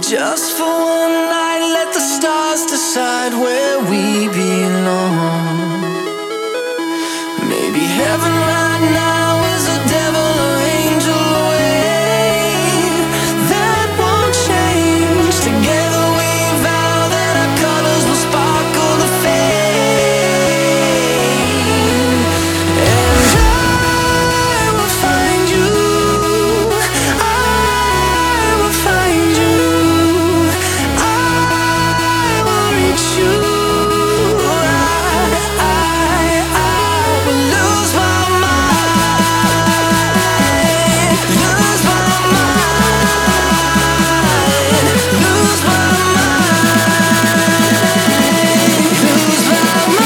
Just for one night, let the stars decide where we belong. Maybe heaven right now is a devil or angel away. That won't change. Together we vow that our colors will sparkle the flame. And I will find you. I will find you. I will reach you. I will lose my mind. Lose my mind. Lose my mind. Lose my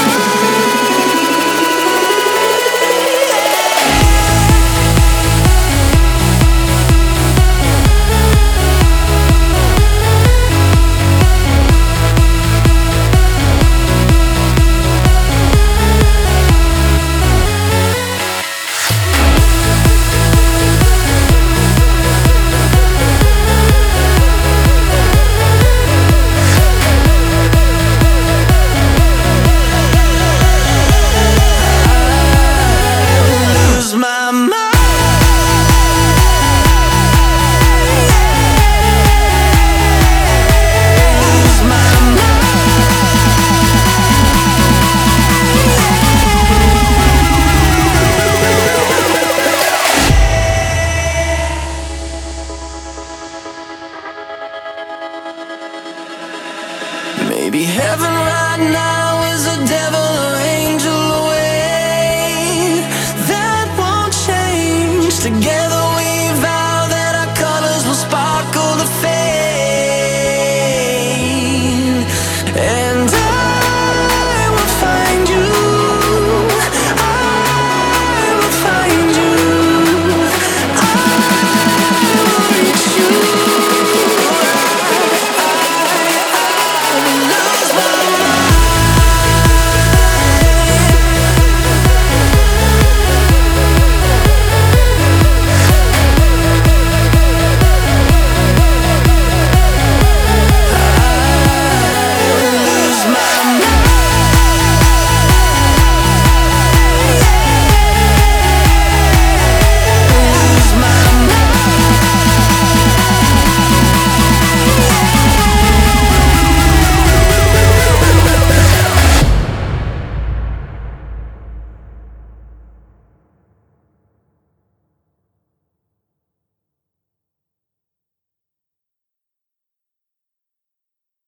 maybe heaven right now is a devil or angel away. That won't change. Together